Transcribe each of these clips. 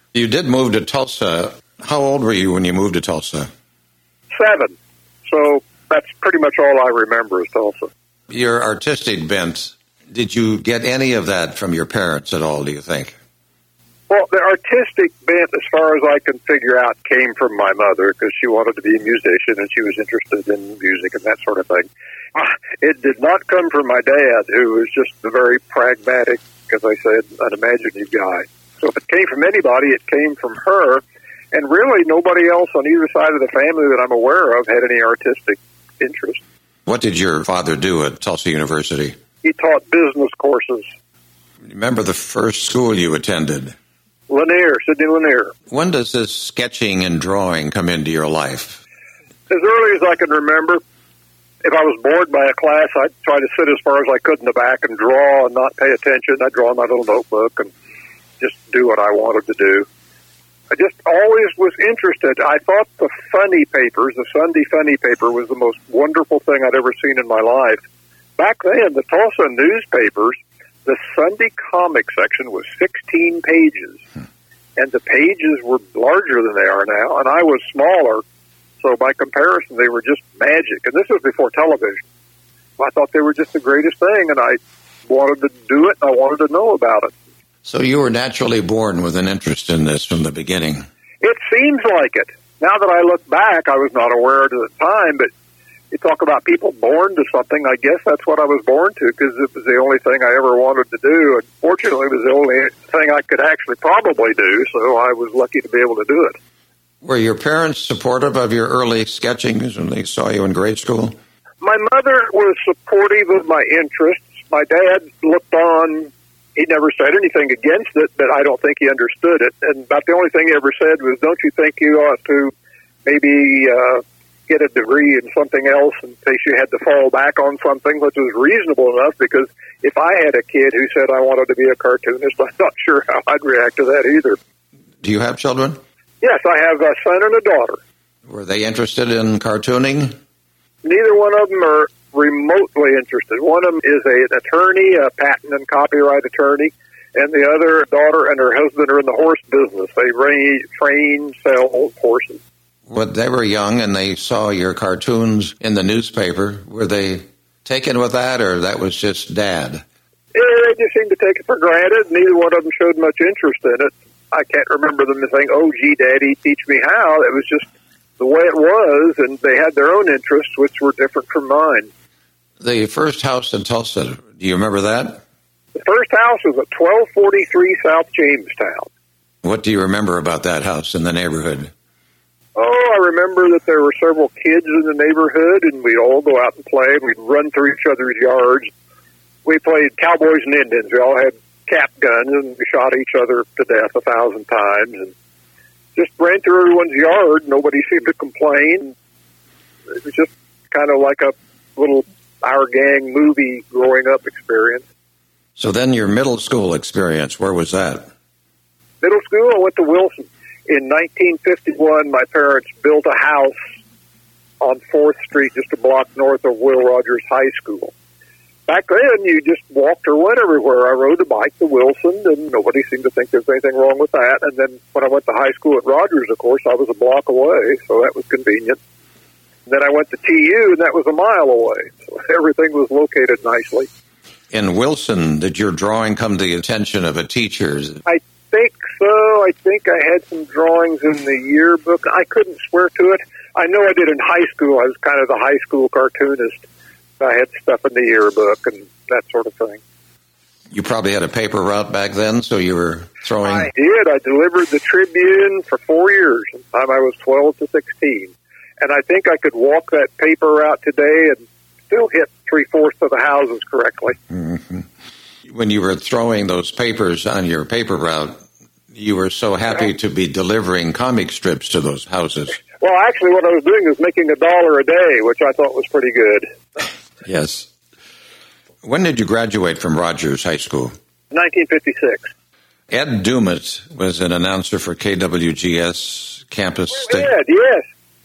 You did move to Tulsa. How old were you when you moved to Tulsa? 7. So that's pretty much all I remember is Tulsa. Your artistic bent, did you get any of that from your parents at all, do you think? Well, the artistic bent, as far as I can figure out, came from my mother because she wanted to be a musician and she was interested in music and that sort of thing. It did not come from my dad, who was just a very pragmatic, as I said, unimaginative guy. So if it came from anybody, it came from her. And really, nobody else on either side of the family that I'm aware of had any artistic interest. What did your father do at Tulsa University? He taught business courses. Remember the first school you attended? Lanier, Sidney Lanier. When does this sketching and drawing come into your life? As early as I can remember. If I was bored by a class, I'd try to sit as far as I could in the back and draw and not pay attention. I'd draw in my little notebook and just do what I wanted to do. I just always was interested. I thought the funny papers, the Sunday funny paper, was the most wonderful thing I'd ever seen in my life. Back then, the Tulsa newspapers, the Sunday comic section was 16 pages, and the pages were larger than they are now, and I was smaller. So by comparison, they were just magic. And this was before television. I thought they were just the greatest thing, and I wanted to do it, and I wanted to know about it. So you were naturally born with an interest in this from the beginning. It seems like it. Now that I look back, I was not aware at the time, but you talk about people born to something, I guess that's what I was born to, because it was the only thing I ever wanted to do. And fortunately, it was the only thing I could actually probably do, so I was lucky to be able to do it. Were your parents supportive of your early sketching when they saw you in grade school? My mother was supportive of my interests. My dad looked on. He never said anything against it, but I don't think he understood it. And about the only thing he ever said was, don't you think you ought to maybe get a degree in something else in case you had to fall back on something, which was reasonable enough, because if I had a kid who said I wanted to be a cartoonist, I'm not sure how I'd react to that either. Do you have children? Yes, I have a son and a daughter. Were they interested in cartooning? Neither one of them are remotely interested. One of them is an attorney, a patent and copyright attorney, and the other daughter and her husband are in the horse business. They train, sell horses. When they were young and they saw your cartoons in the newspaper, were they taken with that, or that was just Dad? Yeah, they just seemed to take it for granted. Neither one of them showed much interest in it. I can't remember them saying, oh, gee, Daddy, teach me how. It was just the way it was, and they had their own interests, which were different from mine. The first house in Tulsa, do you remember that? The first house was at 1243 South Jamestown. What do you remember about that house in the neighborhood? Oh, I remember that there were several kids in the neighborhood, and we'd all go out and play. We'd run through each other's yards. We played cowboys and Indians. We all had cap guns, and we shot each other to death 1,000 times, and just ran through everyone's yard. Nobody seemed to complain. It was just kind of like a little Our Gang movie growing up experience. So then your middle school experience, where was that? Middle school, I went to Wilson. In 1951, my parents built a house on 4th Street, just a block north of Will Rogers High School. Back then, you just walked or went everywhere. I rode a bike to Wilson, and nobody seemed to think there was anything wrong with that. And then when I went to high school at Rogers, of course, I was a block away, so that was convenient. And then I went to TU, and that was a mile away. So everything was located nicely. In Wilson, did your drawing come to the attention of a teacher? I think so. I think I had some drawings in the yearbook. I couldn't swear to it. I know I did in high school. I was kind of the high school cartoonist. I had stuff in the yearbook and that sort of thing. You probably had a paper route back then, so you were throwing... I did. I delivered the Tribune for 4 years, from the time I was 12 to 16. And I think I could walk that paper route today and still hit 3/4 of the houses correctly. Mm-hmm. When you were throwing those papers on your paper route, you were so happy to be delivering comic strips to those houses. Well, actually, what I was doing was making $1 a day, which I thought was pretty good. Yes. When did you graduate from Rogers High School? 1956. Ed Dumas was an announcer for KWGS Campus State. Ed, yes.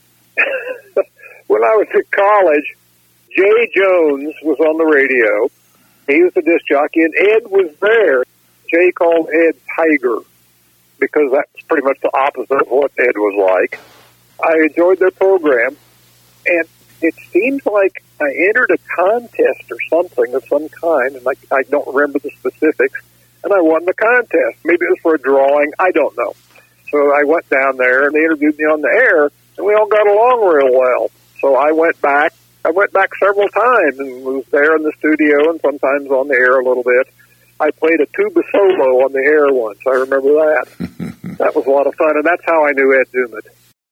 When I was at college, Jay Jones was on the radio. He was the disc jockey, and Ed was there. Jay called Ed Tiger. because that's pretty much the opposite of what Ed was like. I enjoyed their program, and it seems like I entered a contest or something of some kind, and I don't remember the specifics, and I won the contest. Maybe it was for a drawing. I don't know. So I went down there, and they interviewed me on the air, and we all got along real well. So I went back several times and was there in the studio and sometimes on the air a little bit. I played a tuba solo on the air once. I remember that. That was a lot of fun, and that's how I knew Ed Dumit.